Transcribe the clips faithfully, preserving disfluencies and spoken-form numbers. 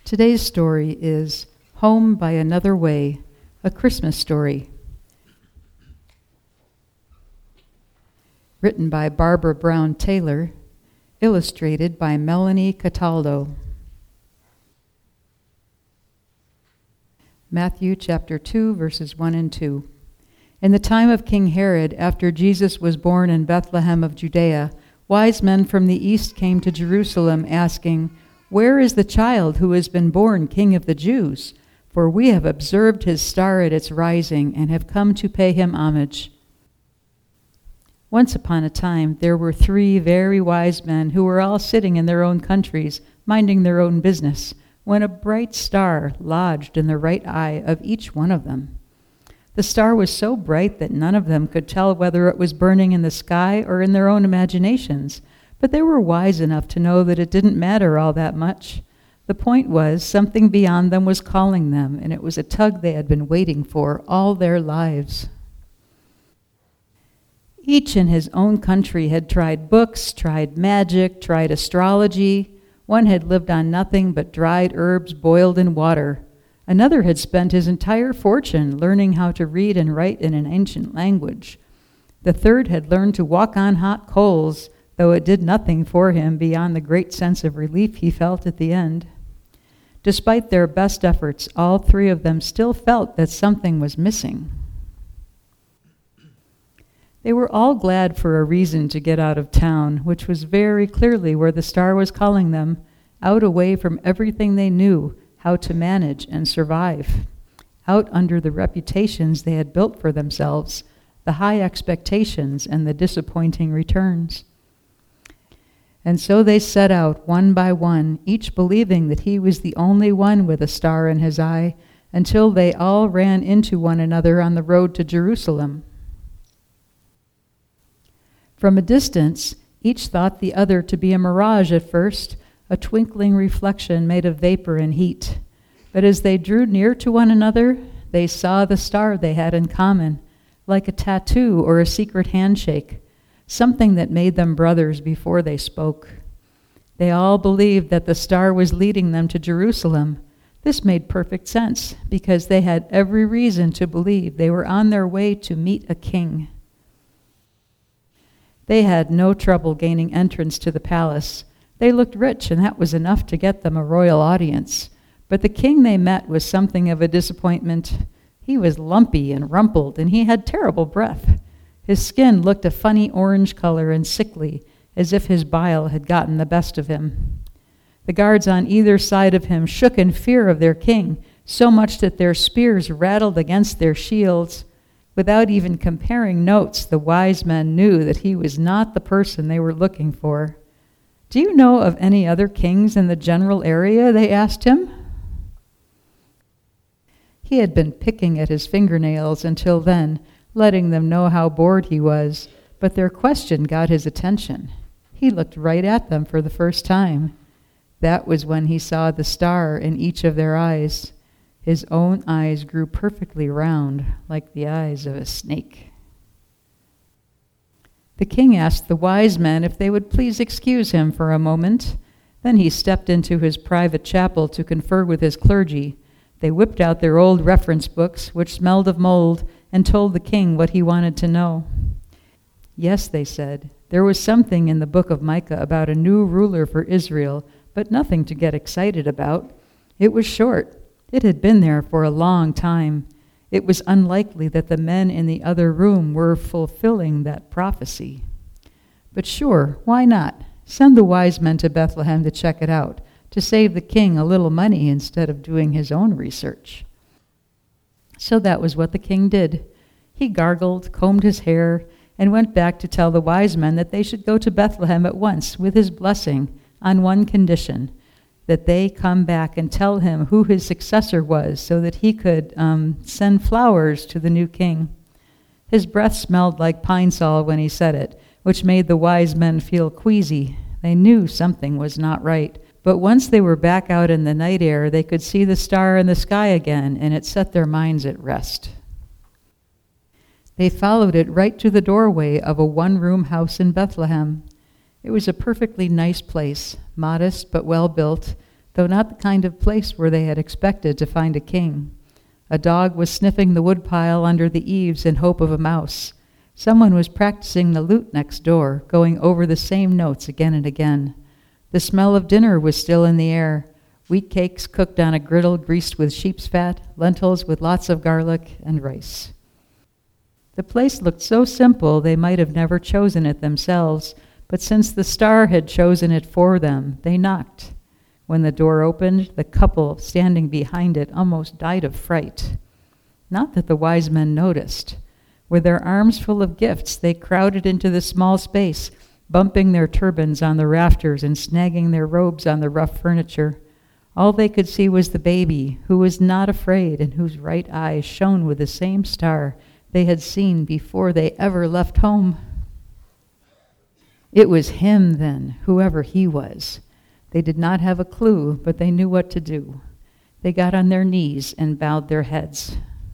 Today's story is Home by Another Way, a Christmas story. Written by Barbara Brown Taylor, illustrated by Melanie Cataldo. Matthew chapter two, verses one and two. In the time of King Herod, after Jesus was born in Bethlehem of Judea, wise men from the east came to Jerusalem asking, "Where is the child who has been born King of the Jews? For we have observed his star at its rising and have come to pay him homage." Once upon a time, there were three very wise men who were all sitting in their own countries, minding their own business, when a bright star lodged in the right eye of each one of them. The star was so bright that none of them could tell whether it was burning in the sky or in their own imaginations, but they were wise enough to know that it didn't matter all that much. The point was, something beyond them was calling them, and it was a tug they had been waiting for all their lives. Each in his own country had tried books, tried magic, tried astrology. One had lived on nothing but dried herbs boiled in water. Another had spent his entire fortune learning how to read and write in an ancient language. The third had learned to walk on hot coals, though it did nothing for him beyond the great sense of relief he felt at the end. Despite their best efforts, all three of them still felt that something was missing. They were all glad for a reason to get out of town, which was very clearly where the star was calling them, out away from everything they knew how to manage and survive, out under the reputations they had built for themselves, the high expectations and the disappointing returns. And so they set out one by one, each believing that he was the only one with a star in his eye, until they all ran into one another on the road to Jerusalem. From a distance, each thought the other to be a mirage at first, a twinkling reflection made of vapor and heat. But as they drew near to one another, they saw the star they had in common, like a tattoo or a secret handshake, something that made them brothers before they spoke. They all believed that the star was leading them to Jerusalem. This made perfect sense, because they had every reason to believe they were on their way to meet a king. They had no trouble gaining entrance to the palace. They looked rich, and that was enough to get them a royal audience. But the king they met was something of a disappointment. He was lumpy and rumpled, and he had terrible breath. His skin looked a funny orange color and sickly, as if his bile had gotten the best of him. The guards on either side of him shook in fear of their king, so much that their spears rattled against their shields. Without even comparing notes, the wise men knew that he was not the person they were looking for. "Do you know of any other kings in the general area?" they asked him. He had been picking at his fingernails until then, letting them know how bored he was, but their question got his attention. He looked right at them for the first time. That was when he saw the star in each of their eyes. His own eyes grew perfectly round, like the eyes of a snake. The king asked the wise men if they would please excuse him for a moment. Then he stepped into his private chapel to confer with his clergy. They whipped out their old reference books, which smelled of mold, and told the king what he wanted to know. Yes, they said, there was something in the book of Micah about a new ruler for Israel, but nothing to get excited about. It was short. It had been there for a long time. It was unlikely that the men in the other room were fulfilling that prophecy. But sure, why not? Send the wise men to Bethlehem to check it out, to save the king a little money instead of doing his own research. So that was what the king did. He gargled, combed his hair, and went back to tell the wise men that they should go to Bethlehem at once with his blessing, on one condition, that they come back and tell him who his successor was so that he could um, send flowers to the new king. His breath smelled like pine sol when he said it, which made the wise men feel queasy. They knew something was not right. But once they were back out in the night air, they could see the star in the sky again, and it set their minds at rest. They followed it right to the doorway of a one-room house in Bethlehem. It was a perfectly nice place, modest but well built. though not the kind of place where they had expected to find a king. A dog was sniffing the woodpile under the eaves in hope of a mouse. Someone was practicing the lute next door, going over the same notes again and again. The smell of dinner was still in the air. Wheat cakes cooked on a griddle greased with sheep's fat, lentils with lots of garlic, and rice. The place looked so simple they might have never chosen it themselves, but since the star had chosen it for them, they knocked. When the door opened, the couple standing behind it almost died of fright. Not that the wise men noticed. With their arms full of gifts, they crowded into the small space, bumping their turbans on the rafters and snagging their robes on the rough furniture. All they could see was the baby, who was not afraid and whose right eye shone with the same star they had seen before they ever left home. It was him, then, whoever he was. They did not have a clue, but they knew what to do. They got on their knees and bowed their heads.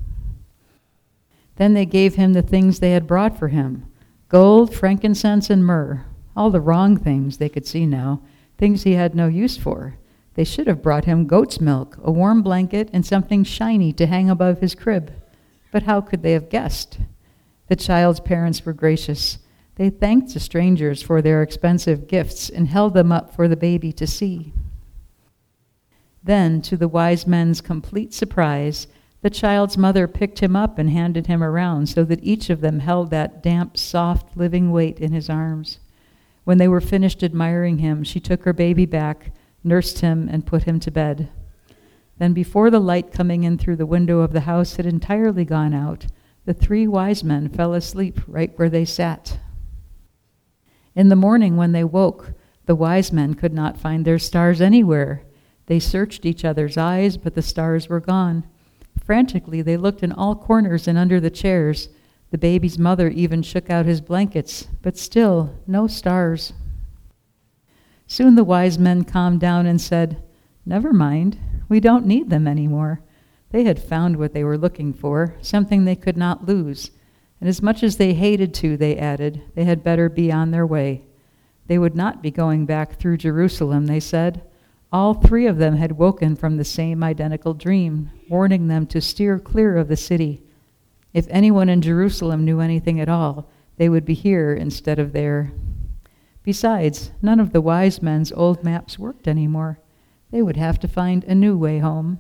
Then they gave him the things they had brought for him: gold, frankincense, and myrrh. All the wrong things they could see now, things he had no use for. They should have brought him goat's milk, a warm blanket, and something shiny to hang above his crib. But how could they have guessed? The child's parents were gracious. They thanked the strangers for their expensive gifts and held them up for the baby to see. Then, to the wise men's complete surprise, the child's mother picked him up and handed him around so that each of them held that damp, soft, living weight in his arms. When they were finished admiring him, she took her baby back, nursed him, and put him to bed. Then, before the light coming in through the window of the house had entirely gone out, the three wise men fell asleep right where they sat. In the morning when they woke, the wise men could not find their stars anywhere. They searched each other's eyes, but the stars were gone. Frantically, they looked in all corners and under the chairs. The baby's mother even shook out his blankets, but still, no stars. Soon the wise men calmed down and said, "Never mind, we don't need them anymore." They had found what they were looking for, something they could not lose. And as much as they hated to, they added, they had better be on their way. They would not be going back through Jerusalem, they said. All three of them had woken from the same identical dream, warning them to steer clear of the city. If anyone in Jerusalem knew anything at all, they would be here instead of there. Besides, none of the wise men's old maps worked anymore. They would have to find a new way home.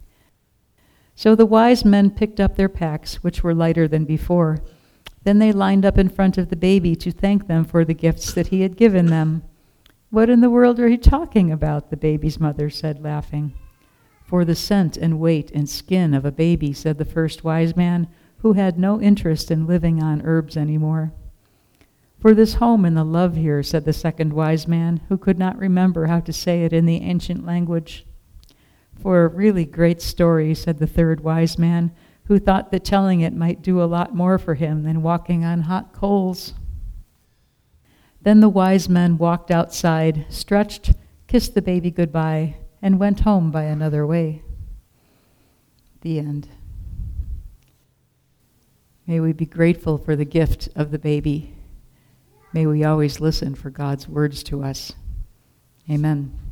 So the wise men picked up their packs, which were lighter than before. Then they lined up in front of the baby to thank them for the gifts that he had given them. "What in the world are you talking about?" the baby's mother said, laughing. "For the scent and weight and skin of a baby," said the first wise man, who had no interest in living on herbs anymore. "For this home and the love here," said the second wise man, who could not remember how to say it in the ancient language. "For a really great story," said the third wise man, who thought that telling it might do a lot more for him than walking on hot coals. Then the wise men walked outside, stretched, kissed the baby goodbye, and went home by another way. The end. May we be grateful for the gift of the baby. May we always listen for God's words to us. Amen.